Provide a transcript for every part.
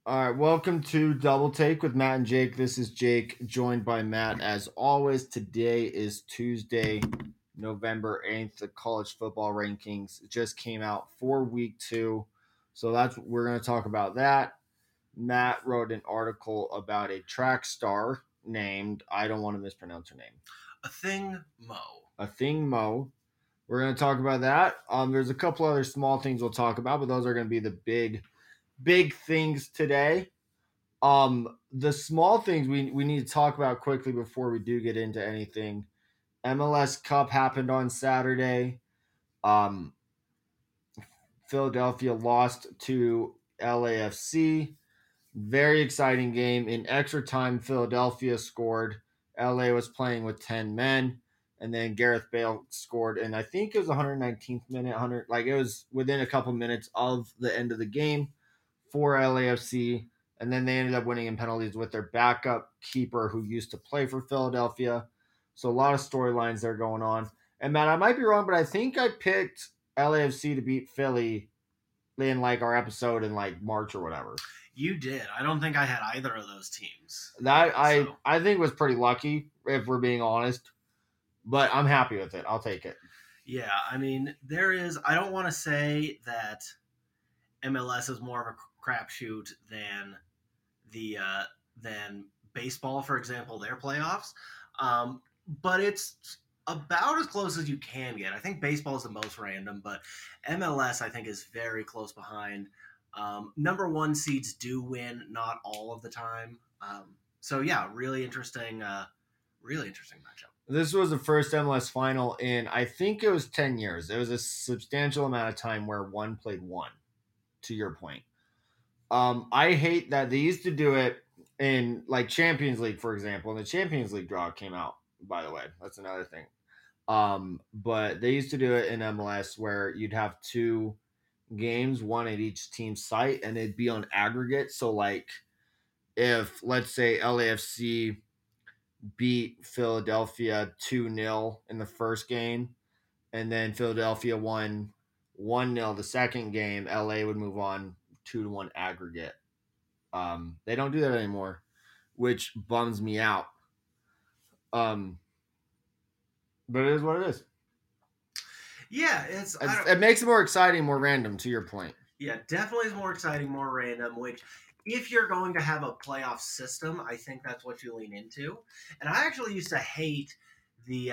All right, welcome to Double Take with Matt and Jake. This is Jake, joined by Matt as always. Today is Tuesday, November 8th. The college football rankings just came out for week 2. So we're going to talk about that. Matt wrote an article about a track star named, I don't want to mispronounce her name, A thing, Mo. A Thing Mo. We're going to talk about that. There's a couple other small things we'll talk about, but those are going to be the big things today. The small things we need to talk about quickly before we do get into anything. MLS Cup happened on Saturday. Um, Philadelphia lost to LAFC. Very exciting game. In extra time, Philadelphia scored. LA was playing with 10 men. And then Gareth Bale scored, and I think it was 119th minute, 100, like it was within a couple minutes of the end of the game for LAFC. And then they ended up winning in penalties with their backup keeper who used to play for Philadelphia. So a lot of storylines there going on. And Matt, I might be wrong, but I think I picked LAFC to beat Philly in like our episode in like March or whatever. You did. I don't think I had either of those teams. That I think was pretty lucky, if we're being honest. But I'm happy with it. I'll take it. Yeah, I mean, there is. I don't want to say that MLS is more of a crapshoot than baseball, for example, their playoffs. But it's about as close as you can get. I think baseball is the most random, but MLS I think is very close behind. Number one seeds do win, not all of the time. So yeah, really interesting matchup. This was the first MLS final in I think it was 10 years. It was a substantial amount of time where one played one, to your point. I hate that they used to do it in like Champions League, for example. And the Champions League draw came out, by the way. That's another thing. But they used to do it in MLS where you'd have two games, one at each team's site, and it'd be on aggregate. So like if let's say LAFC beat Philadelphia 2-0 in the first game, and then Philadelphia won 1-0 the second game, LA would move on 2-1 aggregate. They don't do that anymore, which bums me out. Um, but it is what it is. Yeah, It makes it more exciting, more random. To your point, yeah, definitely is more exciting, more random. Which, if you're going to have a playoff system, I think that's what you lean into. And I actually used to hate the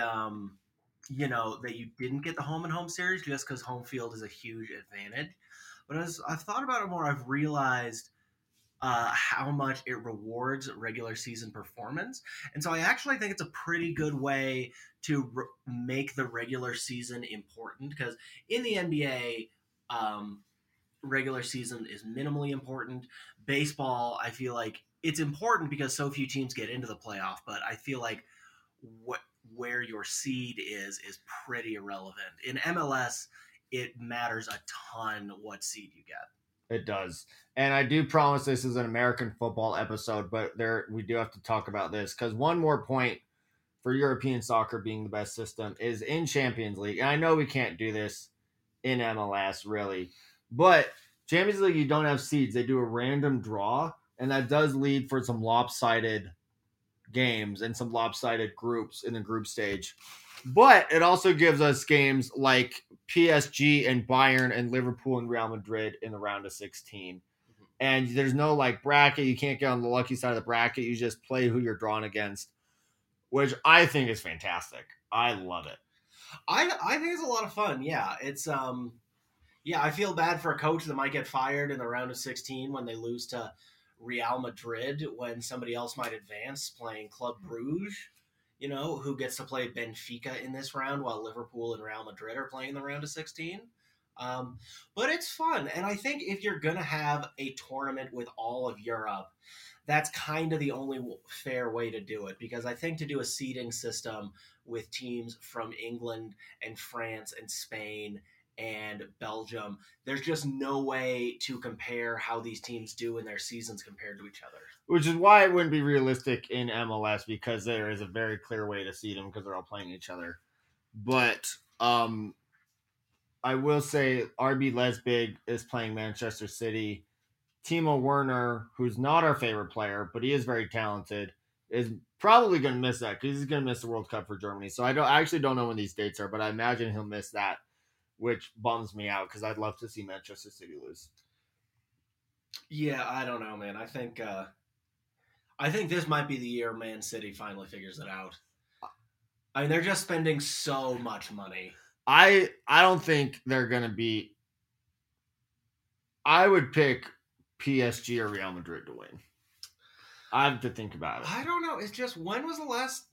that you didn't get the home and home series just because home field is a huge advantage. But as I've thought about it more, I've realized how much it rewards regular season performance. And so I actually think it's a pretty good way to make the regular season important because in the NBA, regular season is minimally important. Baseball, I feel like it's important because so few teams get into the playoff, but I feel like what where your seed is pretty irrelevant. In MLS, it matters a ton what seed you get. it does. And I do promise this is an American football episode, but there we do have to talk about this because one more point for European soccer being the best system is in Champions League. And I know we can't do this in MLS really, but Champions League you don't have seeds. They do a random draw, and that does lead for some lopsided games and some lopsided groups in the group stage. But it also gives us games like PSG and Bayern and Liverpool and Real Madrid in the round of 16. And there's no like bracket. You can't get on the lucky side of the bracket. You just play who you're drawn against, which I think is fantastic. I love it. I think it's a lot of fun. Yeah, it's yeah, I feel bad for a coach that might get fired in the round of 16 when they lose to Real Madrid when somebody else might advance playing Club Bruges, who gets to play Benfica in this round while Liverpool and Real Madrid are playing the round of 16. Um, but it's fun. And I think if you're going to have a tournament with all of Europe, that's kind of the only fair way to do it because I think to do a seeding system with teams from England and France and Spain and Belgium, there's just no way to compare how these teams do in their seasons compared to each other. Which is why it wouldn't be realistic in MLS because there is a very clear way to seed them because they're all playing each other. But I will say RB Lesbig is playing Manchester City Timo Werner, who's not our favorite player, but he is very talented, is probably going to miss that because he's going to miss the World Cup for Germany. So I actually don't know when these dates are, but I imagine he'll miss that, which bums me out because I'd love to see Manchester City lose. Yeah, I don't know, man. I think this might be the year Man City finally figures it out. I mean, they're just spending so much money. I don't think they're going to be. I would pick PSG or Real Madrid to win. I have to think about it. I don't know. It's just, when was the last?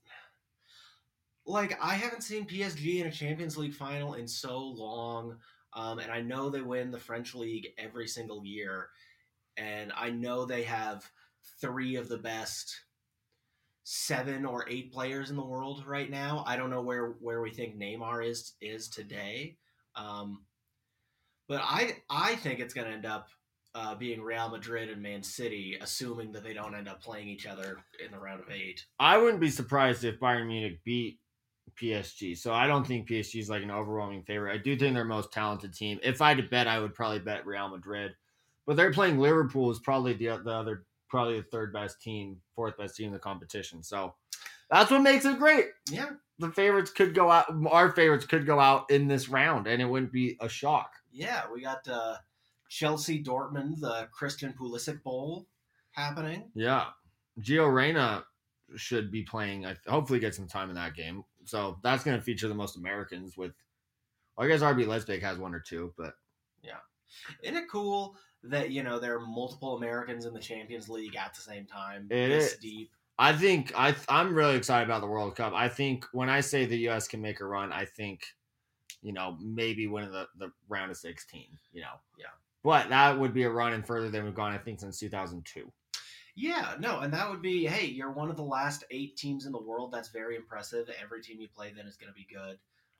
Like, I haven't seen PSG in a Champions League final in so long, and I know they win the French league every single year, and I know they have three of the best 7 or 8 players in the world right now. I don't know where we think Neymar is today, um, but I think it's going to end up being Real Madrid and Man City, assuming that they don't end up playing each other in the round of 8. I wouldn't be surprised if Bayern Munich beat PSG. So I don't think PSG is like an overwhelming favorite. I do think they're most talented team. If I had to bet, I would probably bet Real Madrid. But they're playing Liverpool is probably the other probably the third best team, fourth best team in the competition. So that's what makes it great. Yeah. The favorites could go out. Our favorites could go out in this round, and it wouldn't be a shock. Yeah, we got Chelsea Dortmund, the Christian Pulisic Bowl happening. Yeah, Gio Reyna should be playing. Hopefully, get some time in that game. So that's going to feature the most Americans. With, well, I guess RB Leipzig has one or two, but yeah, isn't it cool that there are multiple Americans in the Champions League at the same time? It this is deep. I think I'm really excited about the World Cup. I think when I say the U.S. can make a run, I think maybe winning the round of 16. Yeah. But that would be a run and further than we've gone, I think, since 2002. Yeah, no, and that would be, hey, you're one of the last 8 teams in the world. That's very impressive. Every team you play then is going to be good.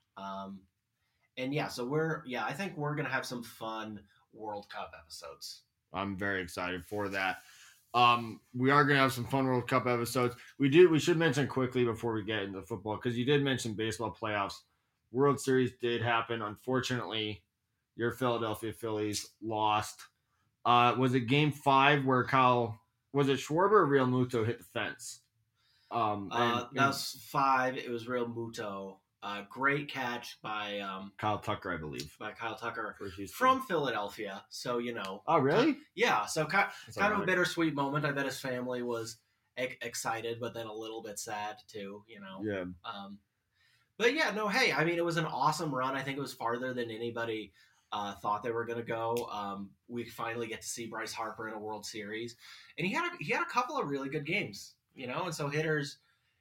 And yeah, so I think we're going to have some fun World Cup episodes. I'm very excited for that. We are going to have some fun World Cup episodes. We should mention quickly before we get into football, because you did mention baseball playoffs. World Series did happen. Unfortunately, your Philadelphia Phillies lost. Was it Game 5 where was it Schwarber or Real Muto hit the fence? That was 5. It was Real Muto. Great catch by Kyle Tucker, I believe. By Kyle Tucker from Philadelphia. So Oh, really? Yeah. So kind of a bittersweet moment. I bet his family was excited, but then a little bit sad too. Yeah. But yeah, no. Hey, I mean, it was an awesome run. I think it was farther than anybody thought they were going to go. We finally get to see Bryce Harper in a World Series, and he had a couple of really good games. And so hitters,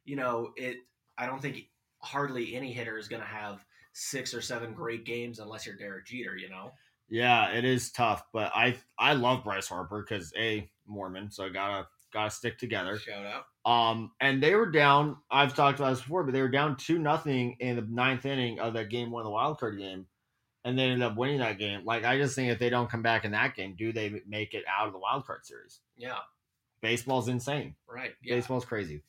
I don't think hardly any hitter is going to have 6 or 7 great games unless you're Derek Jeter. Yeah, it is tough, but I love Bryce Harper because Mormon, so I gotta stick together. Shout out. And they were down. I've talked about this before, but they were down 2-0 in the 9th inning of that game 1 of the wild card game, and they ended up winning that game. Like, I just think if they don't come back in that game, do they make it out of the wild card series? Yeah. Baseball's insane. Right. Yeah. Baseball's crazy.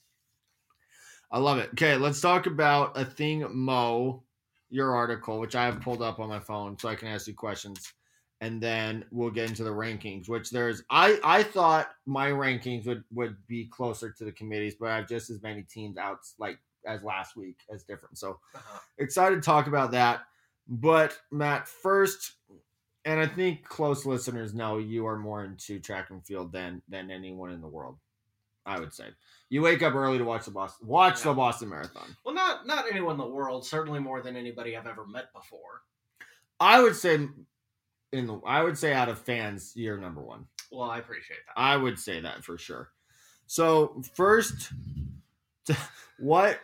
I love it. Okay, let's talk about a thing, Mo, your article, which I have pulled up on my phone so I can ask you questions. And then we'll get into the rankings, which I thought my rankings would be closer to the committees, but I have just as many teams out as last week as different. So excited to talk about that. But Matt, first, and I think close listeners know you are more into track and field than anyone in the world. I would say you wake up early to watch the Boston Marathon. Well, not anyone in the world. Certainly more than anybody I've ever met before. I would say out of fans, you're number one. Well, I appreciate that. I would say that for sure. So first, what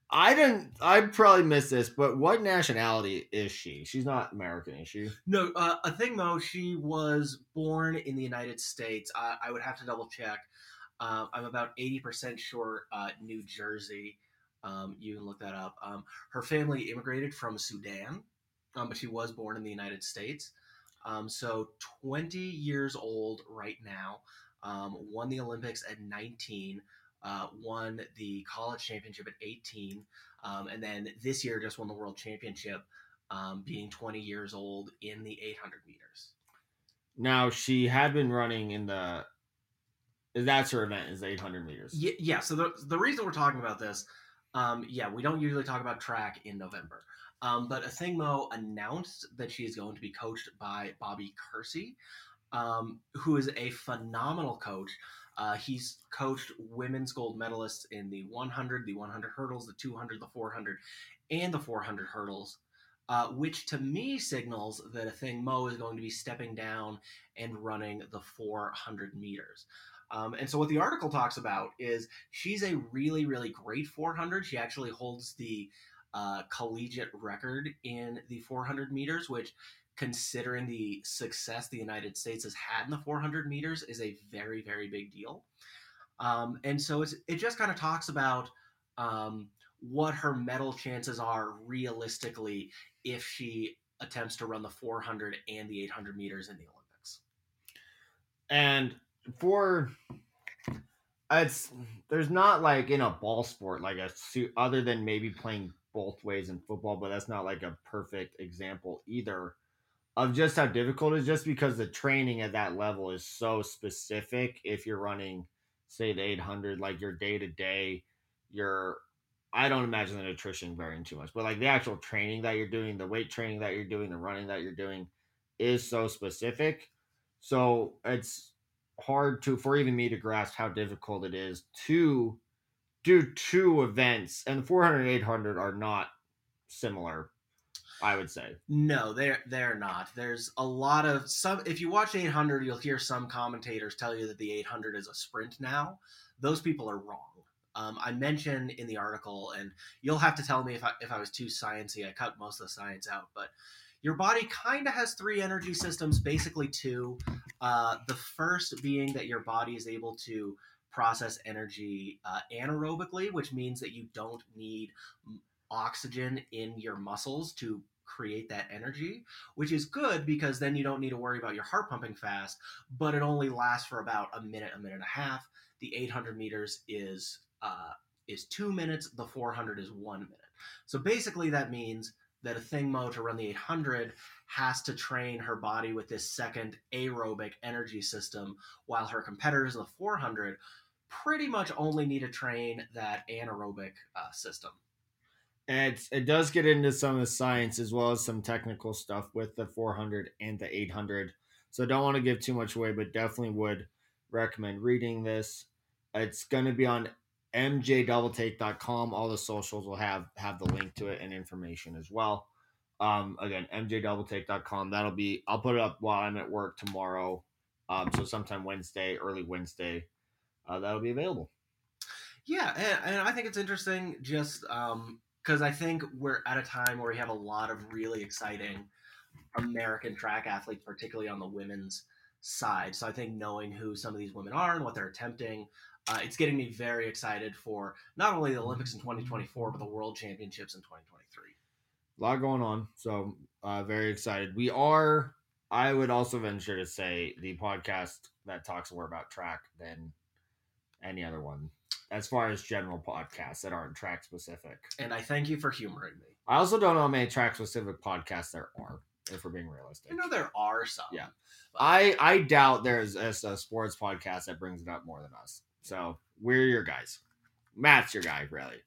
I probably missed this, but what nationality is she? She's not American, is she? No, a thing though, she was born in the United States. I would have to double check. I'm about 80% sure New Jersey. You can look that up. Her family immigrated from Sudan, but she was born in the United States. So 20 years old right now. Won the Olympics at 19. Won the college championship at 18. And then this year just won the world championship, being 20 years old in the 800 meters. Now she had been running in the. That's her event is 800 meters. Yeah. So the reason we're talking about this, we don't usually talk about track in November. But Athing Mu announced that she is going to be coached by Bobby Kersey, who is a phenomenal coach. He's coached women's gold medalists in the 100, the 100 hurdles, the 200, the 400, and the 400 hurdles, which to me signals that Athing Mu is going to be stepping down and running the 400 meters. And so, what the article talks about is she's a really, really great 400. She actually holds the collegiate record in the 400 meters, which, considering the success the United States has had in the 400 meters, is a very, very big deal. And so it just kind of talks about what her medal chances are realistically if she attempts to run the 400 and the 800 meters in the Olympics. And for there's not like in a ball sport like a suit other than maybe playing both ways in football, but that's not like a perfect example either of just how difficult it is, just because the training at that level is so specific. If you're running, say, the 800, like your day to day, your I don't imagine the nutrition varying too much, but like the actual training that you're doing, the weight training that you're doing, the running that you're doing is so specific. So it's hard to for even me to grasp how difficult it is to do two events, and the 400 and 800 are not similar, I would say. No, they're not. There's a lot of some. If you watch 800, you'll hear some commentators tell you that the 800 is a sprint now. Those people are wrong. I mentioned in the article, and you'll have to tell me if I was too sciencey. I cut most of the science out, but your body kind of has three energy systems, basically two. The first being that your body is able to process energy anaerobically, which means that you don't need oxygen in your muscles to create that energy, which is good because then you don't need to worry about your heart pumping fast, but it only lasts for about a minute and a half. The 800 meters is 2 minutes. The 400 is 1 minute. So basically, that means that Athing Mu to run the 800 has to train her body with this second aerobic energy system, while her competitors in the 400 pretty much only need to train that anaerobic system. And it does get into some of the science as well as some technical stuff with the 400 and the 800. So I don't want to give too much away, but definitely would recommend reading this. It's going to be on mjdoubletake.com. All the socials will have the link to it and information as well. Again, mjdoubletake.com. I'll put it up while I'm at work tomorrow. So sometime Wednesday, early Wednesday, that'll be available. Yeah, and I think it's interesting just because I think we're at a time where we have a lot of really exciting American track athletes, particularly on the women's side. So I think knowing who some of these women are and what they're attempting, it's getting me very excited for not only the Olympics in 2024, but the World Championships in 2023. A lot going on. So very excited. We are, I would also venture to say, the podcast that talks more about track than any other one, as far as general podcasts that aren't track specific. And I thank you for humoring me. I also don't know how many track specific podcasts there are, if we're being realistic. I know there are some. Yeah. I doubt there's a sports podcast that brings it up more than us. So we're your guys. Matt's your guy, really.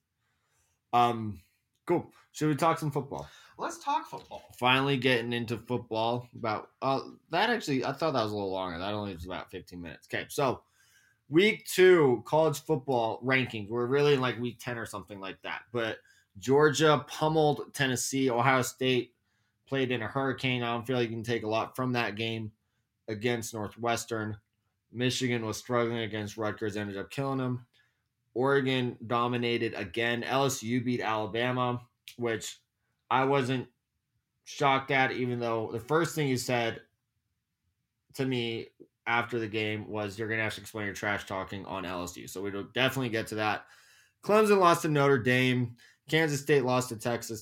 Cool. Should we talk some football? Let's talk football. Finally getting into football. About that actually, I thought that was a little longer. That only was about 15 minutes. Okay, so week 2 college football rankings. We're really in like week 10 or something like that. But Georgia pummeled Tennessee. Ohio State played in a hurricane. I don't feel like you can take a lot from that game against Northwestern. Michigan was struggling against Rutgers, ended up killing them. Oregon dominated again. LSU beat Alabama, which I wasn't shocked at, even though the first thing you said to me after the game was you're going to have to explain your trash talking on LSU. So we'll definitely get to that. Clemson lost to Notre Dame. Kansas State lost to Texas.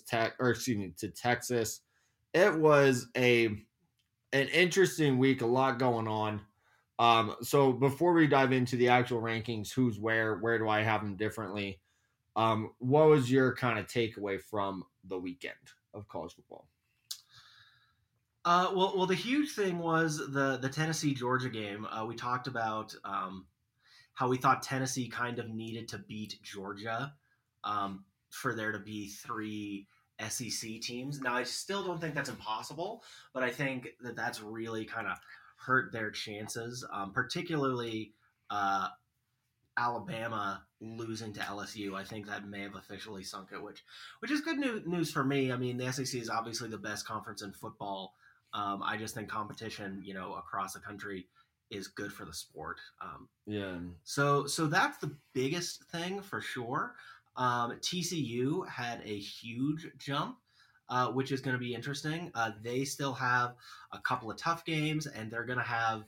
It was an interesting week, a lot going on. So before we dive into the actual rankings, who's where do I have them differently? What was your kind of takeaway from the weekend of college football? Well, the huge thing was the Tennessee Georgia game. We talked about how we thought Tennessee kind of needed to beat Georgia for there to be three SEC teams. Now, I still don't think that's impossible, but I think that that's really kind of hurt their chances, particularly Alabama losing to LSU. I think that may have officially sunk it, which is good news for me. I mean, the SEC is obviously the best conference in football. I just think competition, across the country is good for the sport. Yeah. So that's the biggest thing for sure. TCU had a huge jump, which is going to be interesting. They still have a couple of tough games, and they're going to have,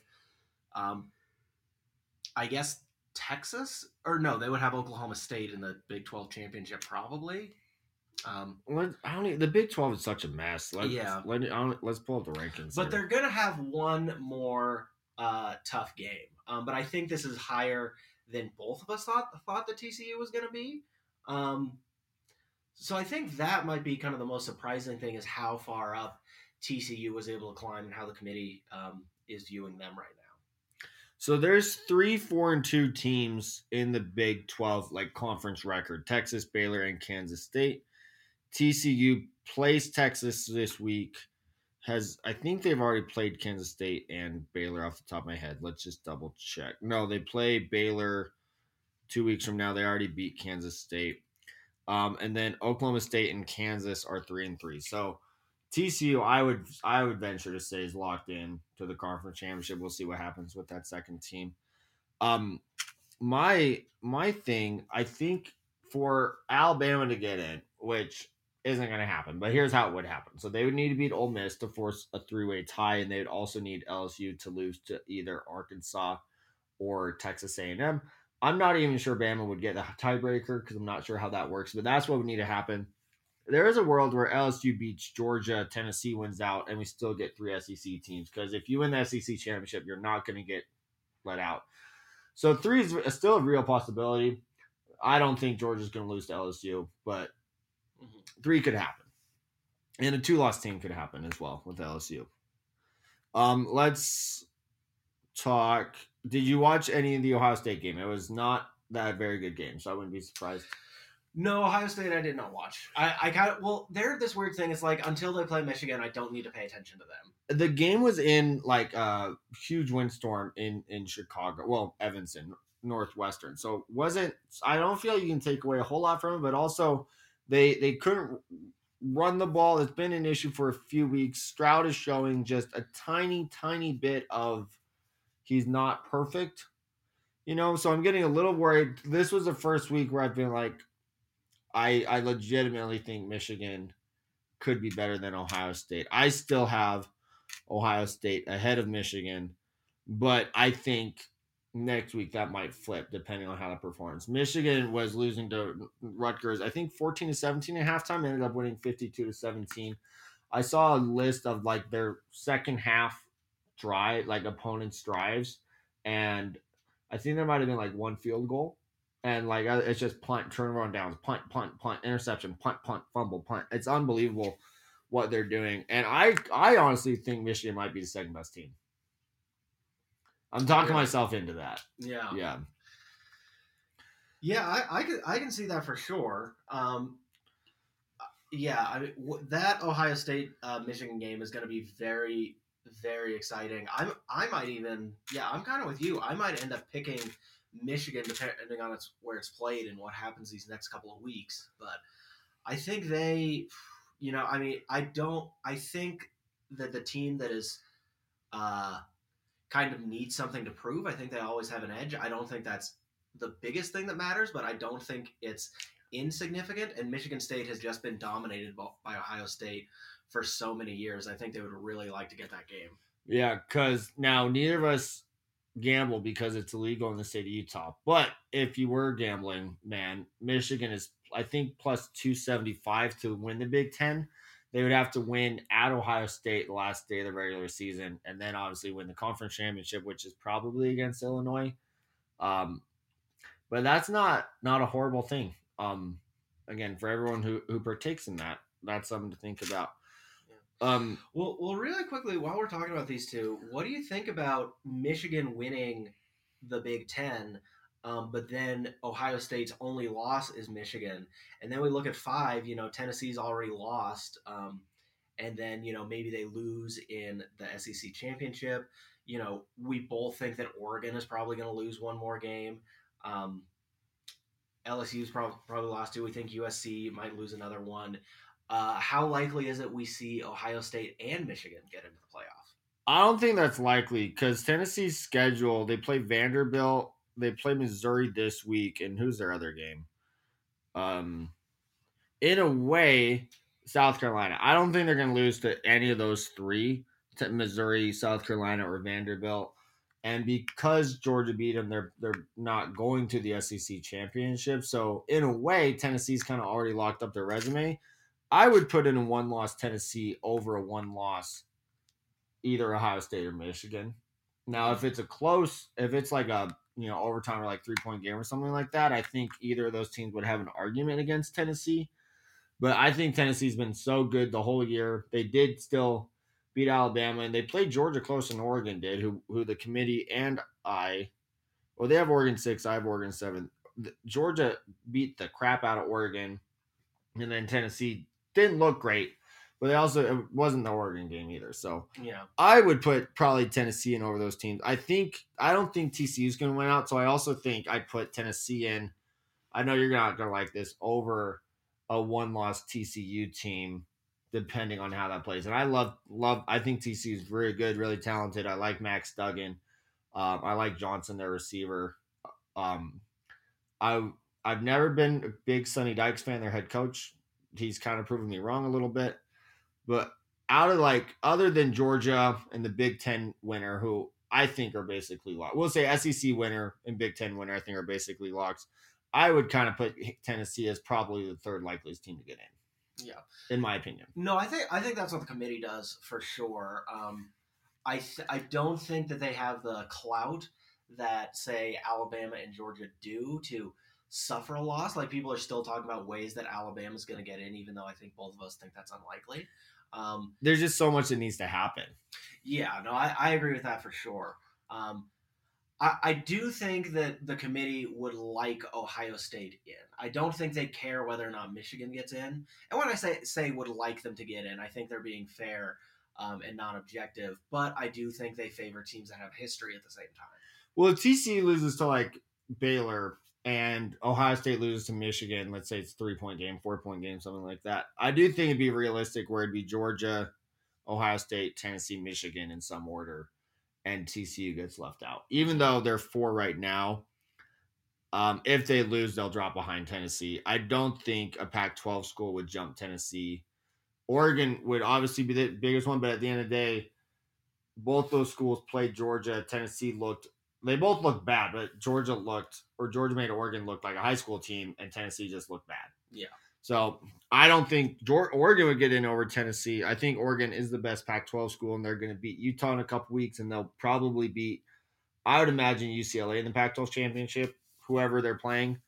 I guess, Texas, or no, they would have Oklahoma State in the Big 12 championship probably. The Big 12 is such a mess. Yeah. Let's pull up the rankings. But they're going to have one more tough game. But I think this is higher than both of us thought the TCU was going to be. So I think that might be kind of the most surprising thing is how far up TCU was able to climb and how the committee is viewing them right now. So there's 3, 4, and 2 teams in the Big 12 like conference record: Texas, Baylor, and Kansas State. TCU plays Texas this week. I think they've already played Kansas State and Baylor off the top of my head. Let's just double check. No, they play Baylor 2 weeks from now. They already beat Kansas State. And then Oklahoma State and Kansas are 3-3. So TCU, I would venture to say, is locked in to the conference championship. We'll see what happens with that second team. My thing, I think for Alabama to get in, which isn't going to happen, but here's how it would happen. So they would need to beat Ole Miss to force a 3-way tie, and they would also need LSU to lose to either Arkansas or Texas A&M. I'm not even sure Bama would get the tiebreaker because I'm not sure how that works, but that's what would need to happen. There is a world where LSU beats Georgia, Tennessee wins out, and we still get 3 SEC teams. Because if you win the SEC championship, you're not going to get let out. So 3 is still a real possibility. I don't think Georgia's going to lose to LSU, but 3 could happen. And a 2-loss team could happen as well with LSU. Let's talk. Did you watch any of the Ohio State game? It was not that very good game, so I wouldn't be surprised. No, Ohio State I did not watch. I kind of, well, they're this weird thing. It's like until they play Michigan, I don't need to pay attention to them. The game was in like a huge windstorm in Chicago. Well, Evanston, Northwestern. So wasn't, I don't feel you can take away a whole lot from it, but also they couldn't run the ball. It's been an issue for a few weeks. Stroud is showing just a tiny bit of he's not perfect. So I'm getting a little worried. This was the first week where I've been like, I legitimately think Michigan could be better than Ohio State. I still have Ohio State ahead of Michigan, but I think next week that might flip depending on how it performs. Michigan was losing to Rutgers, I think 14-17 at halftime, ended up winning 52-17. I saw a list of like their second half drive, like opponents' drives, and I think there might have been like one field goal. And like it's just punt, turnover on downs, punt, interception, punt, fumble, punt. It's unbelievable what they're doing, and I honestly think Michigan might be the second best team. I'm talking myself into that. Yeah. I can see that for sure. Yeah, I mean, that Ohio State Michigan game is going to be very, very exciting. I might even, I'm kind of with you. I might end up picking Michigan depending on where it's played and what happens these next couple of weeks. But I think they, I think that the team that is kind of needs something to prove, I think they always have an edge. I don't think that's the biggest thing that matters, but I don't think it's insignificant. And Michigan State has just been dominated by Ohio State for so many years. I think they would really like to get that game. Yeah, because now neither of us gamble because it's illegal in the state of Utah. But if you were gambling, man, Michigan is, I think, plus 275 to win the Big Ten. They would have to win at Ohio State the last day of the regular season, and then obviously win the conference championship, which is probably against Illinois. But that's not a horrible thing. Again, for everyone who partakes in that, that's something to think about. Well, really quickly, while we're talking about these two, what do you think about Michigan winning the Big Ten, but then Ohio State's only loss is Michigan, and then we look at five. Tennessee's already lost, and then maybe they lose in the SEC championship. We both think that Oregon is probably going to lose one more game. Um, LSU's probably lost two. We think USC might lose another one. How likely is it we see Ohio State and Michigan get into the playoff? I don't think that's likely because Tennessee's schedule, they play Vanderbilt, they play Missouri this week, and who's their other game? Um, in a way, South Carolina. I don't think they're going to lose to any of those three, to Missouri, South Carolina, or Vanderbilt. And because Georgia beat them, they're not going to the SEC championship. So in a way, Tennessee's kind of already locked up their resume. I would put in a one-loss Tennessee over a one-loss either Ohio State or Michigan. Now, if it's like a overtime or like 3-point game or something like that, I think either of those teams would have an argument against Tennessee. But I think Tennessee's been so good the whole year. They did still beat Alabama, and they played Georgia closer than Oregon did, who the committee and they have Oregon 6, I have Oregon 7. Georgia beat the crap out of Oregon, and then Tennessee didn't look great, but it wasn't the Oregon game either. So Yeah. I would put probably Tennessee in over those teams. I don't think TCU is going to win out, so I also think I'd put Tennessee in. I know you're not going to like this over a one-loss TCU team, depending on how that plays. And I love. I think TCU is very good, really talented. I like Max Duggan. I like Johnson, their receiver. Um, I've never been a big Sonny Dykes fan, their head coach. He's kind of proven me wrong a little bit, but other than Georgia and the Big Ten winner, who I think are basically locked. We'll say SEC winner and Big Ten winner, I think are basically locked. I would kind of put Tennessee as probably the third likeliest team to get in. Yeah, in my opinion. No, I think that's what the committee does for sure. I don't think that they have the clout that say Alabama and Georgia do to suffer a loss. Like people are still talking about ways that Alabama's going to get in, even though I think both of us think that's unlikely. There's just so much that needs to happen. Yeah, no, I agree with that for sure. I do think that the committee would like Ohio State in. I don't think they care whether or not Michigan gets in. And when I say would like them to get in, I think they're being fair and not objective. But I do think they favor teams that have history at the same time. Well, if TCU loses to like Baylor and Ohio State loses to Michigan, let's say it's 3-point game, 4-point game, something like that, I do think it'd be realistic where it'd be Georgia, Ohio State, Tennessee, Michigan in some order, and TCU gets left out. Even though they're 4 right now, if they lose, they'll drop behind Tennessee. I don't think a Pac-12 school would jump Tennessee. Oregon would obviously be the biggest one, but at the end of the day, both those schools played Georgia. Tennessee they both looked bad, but Georgia made Oregon look like a high school team, and Tennessee just looked bad. Yeah. So I don't think Oregon would get in over Tennessee. I think Oregon is the best Pac-12 school, and they're going to beat Utah in a couple weeks, and they'll probably beat, I would imagine, UCLA in the Pac-12 championship, whoever they're playing.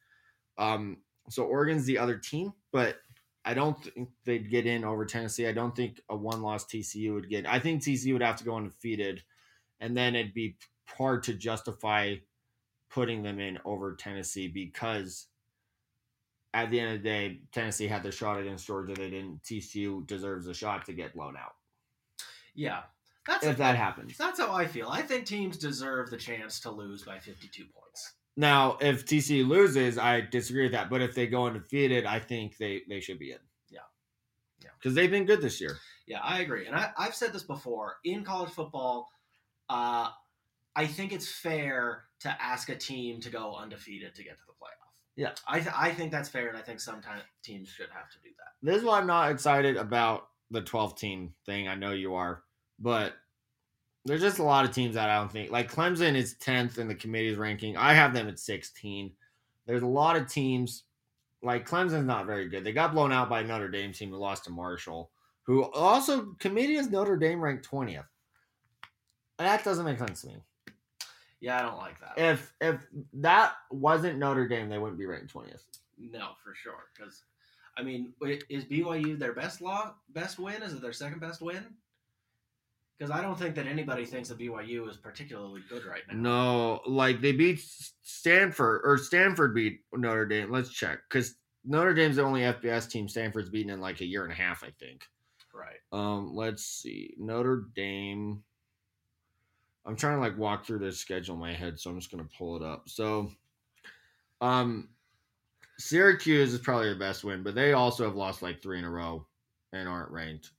So Oregon's the other team, but I don't think they'd get in over Tennessee. I don't think a one-loss TCU would get. I think TCU would have to go undefeated, and then it'd be hard to justify putting them in over Tennessee because at the end of the day, Tennessee had their shot against Georgia. They didn't. TCU deserves a shot to get blown out. Yeah. If that happens. That's how I feel. I think teams deserve the chance to lose by 52 points. Now, if TCU loses, I disagree with that. But if they go undefeated, I think they should be in. Yeah. Because they've been good this year. Yeah, I agree. And I've said this before. In college football, I think it's fair to ask a team to go undefeated to get to the playoff. Yeah. I think that's fair, and I think sometimes teams should have to do that. This is why I'm not excited about the 12-team thing. I know you are. But there's just a lot of teams that I don't think. Like Clemson is 10th in the committee's ranking. I have them at 16. There's a lot of teams. Like Clemson's not very good. They got blown out by Notre Dame team who lost to Marshall, who also committee has Notre Dame ranked 20th. That doesn't make sense to me. Yeah, I don't like that. If that wasn't Notre Dame, they wouldn't be ranked 20th. No, for sure. Because I mean, is BYU their best win? Is it their second best win? Because I don't think that anybody thinks that BYU is particularly good right now. No, like they beat Stanford, or Stanford beat Notre Dame. Let's check, because Notre Dame's the only FBS team Stanford's beaten in like a year and a half, I think. Right. Let's see. Notre Dame. I'm trying to like walk through their schedule in my head, so I'm just gonna pull it up. So, um, Syracuse is probably the best win, but they also have lost like 3 in a row and aren't ranked.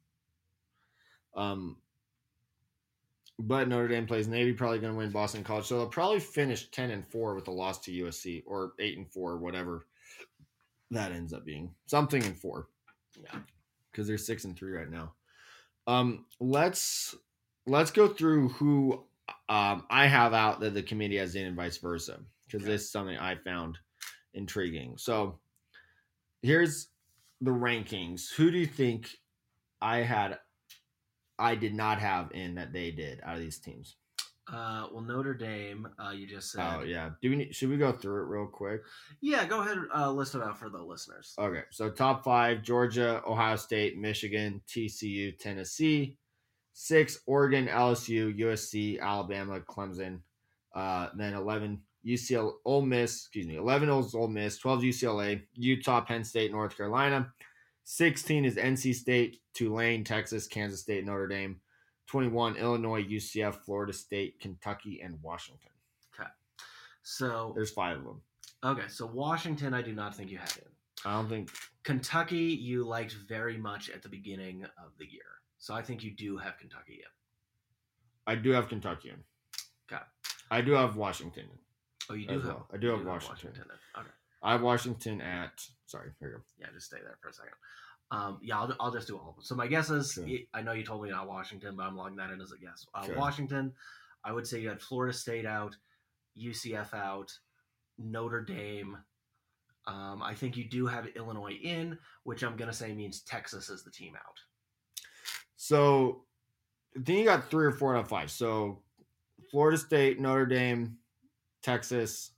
But Notre Dame plays Navy, probably going to win Boston College, so they'll probably finish 10-4 with a loss to USC, or 8-4, whatever that ends up being, something in 4. Yeah, because they're 6-3 right now. Let's go through who I have out that the committee has in, and vice versa, because this is something I found intriguing. So here's the rankings. Who do you think I did not have in that they did out of these teams? Well, Notre Dame, you just said. Oh yeah. Should we go through it real quick? Yeah, go ahead. List it out for the listeners. Okay, so top 5: Georgia, Ohio State, Michigan, TCU, Tennessee. 6: Oregon, LSU, USC, Alabama, Clemson. Then 11: UCLA, Ole Miss. 11 is Ole Miss. 12 UCLA, Utah, Penn State, North Carolina. 16 is NC State, Tulane, Texas, Kansas State, Notre Dame. 21: Illinois, UCF, Florida State, Kentucky, and Washington. Okay, so there's 5 of them. Okay, so Washington, I do not think you had in. I don't think. Kentucky, you liked very much at the beginning of the year. So I think you do have Kentucky in. I do have Kentucky in. Okay. I do have Washington in. Oh, you do have. Well. I do have Washington in. Okay. I have Washington at. Sorry, here you go. Yeah, just stay there for a second. Yeah, I'll just do all of them. So my guess is, sure. I know you told me not Washington, but I'm logging that in as a guess. Sure. Washington, I would say you had Florida State out, UCF out, Notre Dame. I think you do have Illinois in, which I'm going to say means Texas is the team out. So then you got 3 or 4 out of 5. So Florida State, Notre Dame, Texas.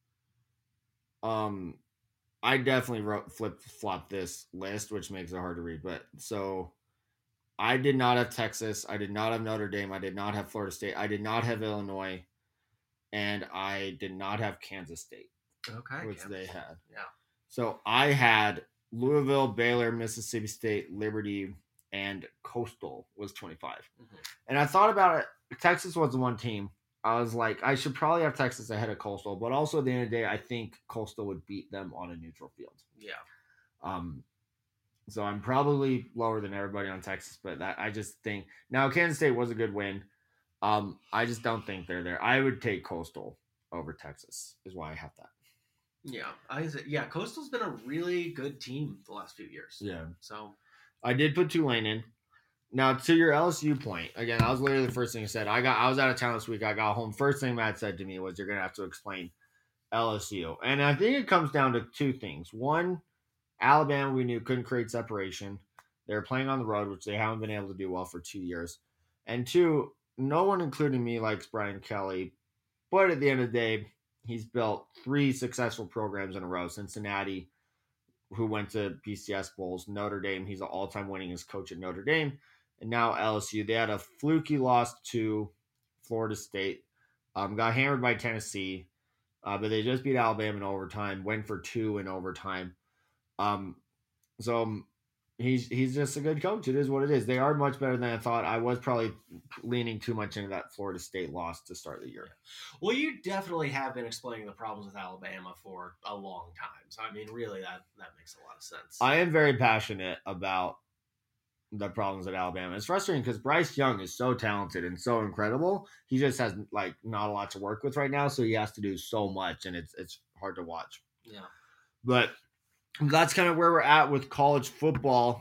I definitely flip-flop this list, which makes it hard to read. But so I did not have Texas. I did not have Notre Dame. I did not have Florida State. I did not have Illinois. And I did not have Kansas State. Okay. Which they had. Yeah. So I had Louisville, Baylor, Mississippi State, Liberty, and Coastal was 25. Mm-hmm. And I thought about it. Texas was the one team. I was like, I should probably have Texas ahead of Coastal, but also at the end of the day, I think Coastal would beat them on a neutral field. Yeah. So I'm probably lower than everybody on Texas, but I just think now Kansas State was a good win. I just don't think they're there. I would take Coastal over Texas, is why I have that. Yeah, Coastal's been a really good team the last few years. Yeah. So I did put Tulane in. Now, to your LSU point, again, that was literally the first thing you said. I was out of town this week. I got home. First thing Matt said to me was, you're going to have to explain LSU. And I think it comes down to 2 things. One, Alabama, we knew, couldn't create separation. They were playing on the road, which they haven't been able to do well for 2 years. And 2, no one, including me, likes Brian Kelly. But at the end of the day, he's built 3 successful programs in a row. Cincinnati, who went to BCS Bowls. Notre Dame, he's an all-time winningest coach at Notre Dame. And now LSU. They had a fluky loss to Florida State. Got hammered by Tennessee. But they just beat Alabama in overtime. Went for 2 in overtime. So he's just a good coach. It is what it is. They are much better than I thought. I was probably leaning too much into that Florida State loss to start the year. Well, you definitely have been explaining the problems with Alabama for a long time. So, I mean, really, that makes a lot of sense. I am very passionate about the problems at Alabama. It's frustrating because Bryce Young is so talented and so incredible. He just has like not a lot to work with right now, so he has to do so much, and it's hard to watch. Yeah. But that's kind of where we're at with college football.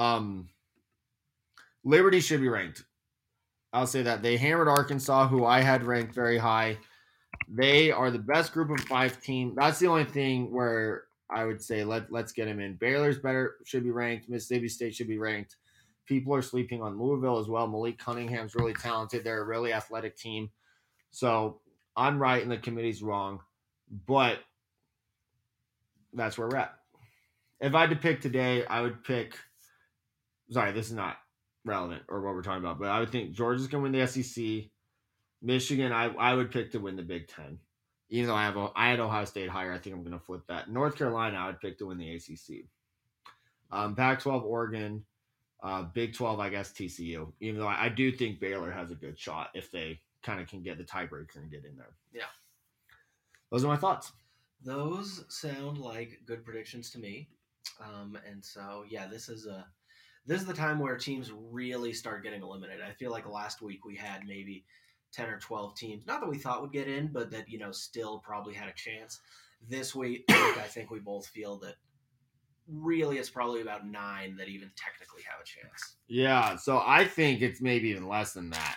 Liberty should be ranked. I'll say that. They hammered Arkansas, who I had ranked very high. They are the best group of 5 team. That's the only thing where I would say let's get them in. Baylor's better, should be ranked. Mississippi State should be ranked. People are sleeping on Louisville as well. Malik Cunningham's really talented. They're a really athletic team. So I'm right and the committee's wrong. But that's where we're at. if I had to pick today, I would pick. Sorry, this is not relevant or what we're talking about, but I would think Georgia's going to win the SEC. Michigan, I would pick to win the Big Ten. Even though I had Ohio State higher, I think I'm going to flip that. North Carolina, I would pick to win the ACC. Pac-12, Oregon. Big 12, I guess TCU. Even though I do think Baylor has a good shot if they kind of can get the tiebreaker and get in there. Yeah. Those are my thoughts. Those sound like good predictions to me. And so, yeah, this is the time where teams really start getting eliminated. I feel like last week we had maybe 10 or 12 teams, not that we thought would get in, but that, still probably had a chance. This week, I think we both feel that really it's probably about 9 that even technically have a chance. Yeah, so I think it's maybe even less than that.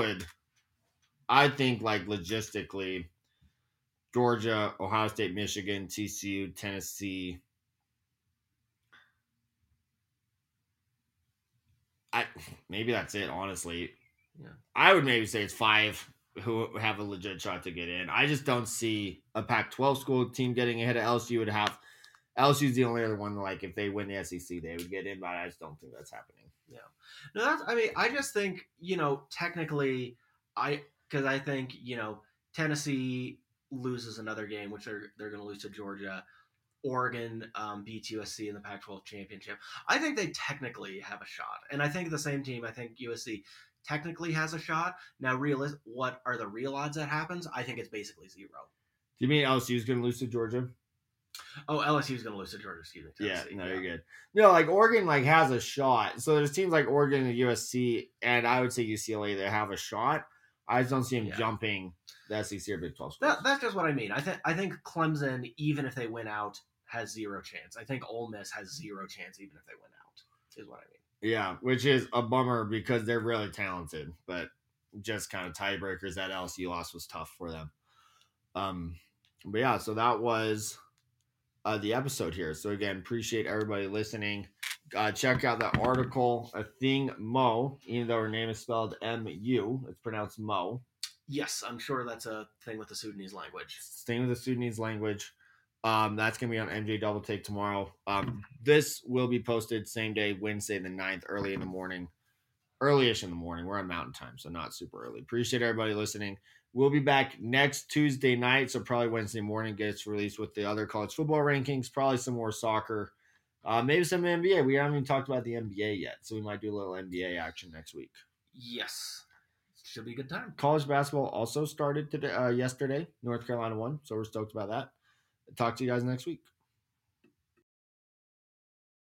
I think like logistically, Georgia, Ohio State, Michigan, TCU, Tennessee. Maybe that's it, honestly. Yeah. I would maybe say it's 5 who have a legit shot to get in. I just don't see a Pac-12 school team getting ahead of LSU. Would have LSU's the only other one. Like if they win the SEC, they would get in, but I just don't think that's happening. Yeah, no, I just think technically, because I think Tennessee loses another game, which they're going to lose to Georgia. Oregon beats USC in the Pac-12 championship. I think they technically have a shot, and I think the same team. I think USC technically has a shot. Now, what are the real odds that happens? I think it's basically 0. Do you mean LSU is going to lose to Georgia? Oh, LSU is going to lose to Georgia. Excuse me. Tennessee. Yeah, no, you're good. No, like Oregon, has a shot. So there's teams like Oregon and USC, and I would say UCLA that have a shot. I just don't see them jumping the SEC or Big 12 schools. That's just what I mean. I think Clemson, even if they win out, has 0 chance. I think Ole Miss has 0 chance, even if they win out. Is what I mean. Yeah, which is a bummer because they're really talented, but just kind of tiebreakers. That LSU loss was tough for them. But yeah, so that was the episode here. So again, appreciate everybody listening. Check out that article, A Thing Mo, even though her name is spelled M-U, it's pronounced Mo. Yes, I'm sure that's a thing with the Sudanese language. Thing with the Sudanese language. That's going to be on MJ Double Take tomorrow. This will be posted same day, Wednesday the 9th, early in the morning. Early-ish in the morning. We're on Mountain Time, so not super early. Appreciate everybody listening. We'll be back next Tuesday night, so probably Wednesday morning gets released with the other college football rankings, probably some more soccer, maybe some NBA. We haven't even talked about the NBA yet, so we might do a little NBA action next week. Yes. Should be a good time. College basketball also started today, yesterday. North Carolina won, so we're stoked about that. Talk to you guys next week.